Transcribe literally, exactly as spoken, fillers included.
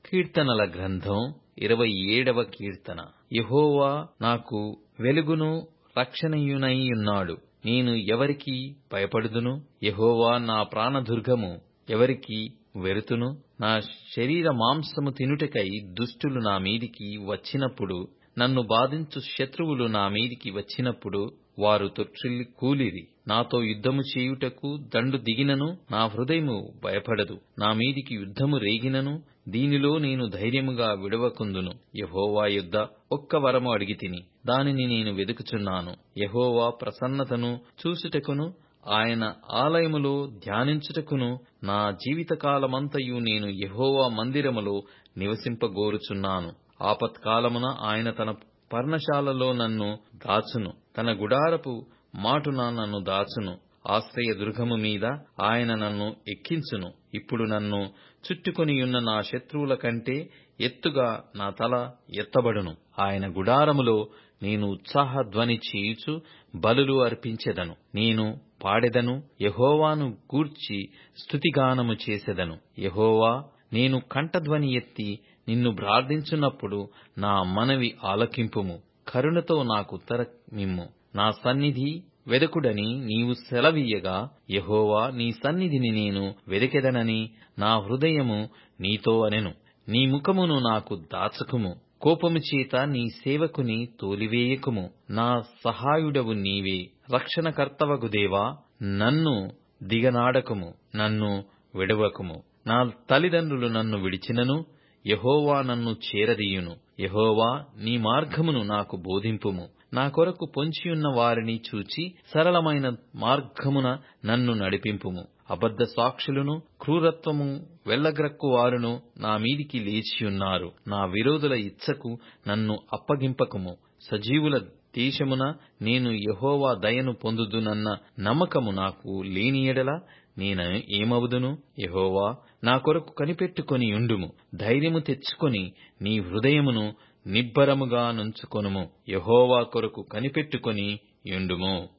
కీర్తనల గ్రంథం ఇరవై ఏడవ కీర్తన. యెహోవా నాకు వెలుగును రక్షణయునైయున్నాడు. నేను ఎవరికి భయపడుదును? యెహోవా నా ప్రాణదుర్గము. ఎవరికి వెరుతును? నా శరీర మాంసము తినుటకై దుష్టులు నా మీదికి వచ్చినప్పుడు, నన్ను బాధించు శత్రువులు నా మీదికి వచ్చినప్పుడు, వారు తొట్రిల్లి కూలిరి. నాతో యుద్ధము చేయుటకు దండు దిగినను నా హృదయము భయపడదు. నా మీదికి యుద్ధము రేగినను దీనిలో నేను ధైర్యముగా విడవకుందును. యెహోవా యొద్ద ఒక్క వరము అడిగితిని, దానిని నేను వెదుకుచున్నాను. యెహోవా ప్రసన్నతను చూచుటకును ఆయన ఆలయములో ధ్యానించుటకును నా జీవితకాలమంతయు నేను యెహోవా మందిరములో నివసింపగోరుచున్నాను. ఆపత్కాలమున ఆయన తన పర్ణశాలలో నన్ను దాచును. తన గుడారపు మాటున నన్ను దాచును. ఆశ్రయదుర్గము మీద ఆయన నన్ను ఎక్కించును. ఇప్పుడు నన్ను చుట్టుకొనియున్న నా శత్రువుల కంటే ఎత్తుగా నా తల ఎత్తబడును. ఆయన గుడారములో నేను ఉత్సాహధ్వని చేయుచు బలులు అర్పించెదను. నేను పాడెదను, యెహోవాను గూర్చి స్తుతిగానము చేసెదను. యెహోవా, నేను కంఠధ్వని ఎత్తి నిన్ను ప్రార్థించున్నప్పుడు నా మనవి ఆలకింపుము. కరుణతో నాకుత్తరమిమ్ము. నా సన్నిధి వెదకుడని నీవు సెలవీయగా, యెహోవా, నీ సన్నిధిని నేను వెదకెదనని నా హృదయము నీతో అనెను. నీ ముఖమును నాకు దాచకుము. కోపము చేత నీ సేవకుని తోలివేయకుము. నా సహాయుడవు నీవే. రక్షణకర్తవగు దేవా, నన్ను దిగనాడకుము. నన్ను విడువకుము. నా తల్లిదండ్రులు నన్ను విడిచినను యెహోవా నన్ను చేరదీయును. యెహోవా, నీ మార్గమును నాకు బోధింపుము. నా కొరకు పొంచియున్న వారిని చూచి సరళమైన మార్గమున నన్ను నడిపింపుము. అబద్ధ సాక్షులను క్రూరత్వము వెళ్ళగ్రక్కువారును నా మీదికి లేచియున్నారు. నా విరోధుల ఇచ్చకు నన్ను అప్పగింపకుము. సజీవుల దేశమున నేను యెహోవా దయను పొందుదునన్న నమ్మకము నాకు లేని యెడల నేను ఏమవుదును? యెహోవా, నా కొరకు కనిపెట్టుకొని యుండుము. ధైర్యము తెచ్చుకొని నీ హృదయమును నిబ్బరముగా నుంచుకొనుము. యెహోవా కొరకు కనిపెట్టుకొని యుండుము.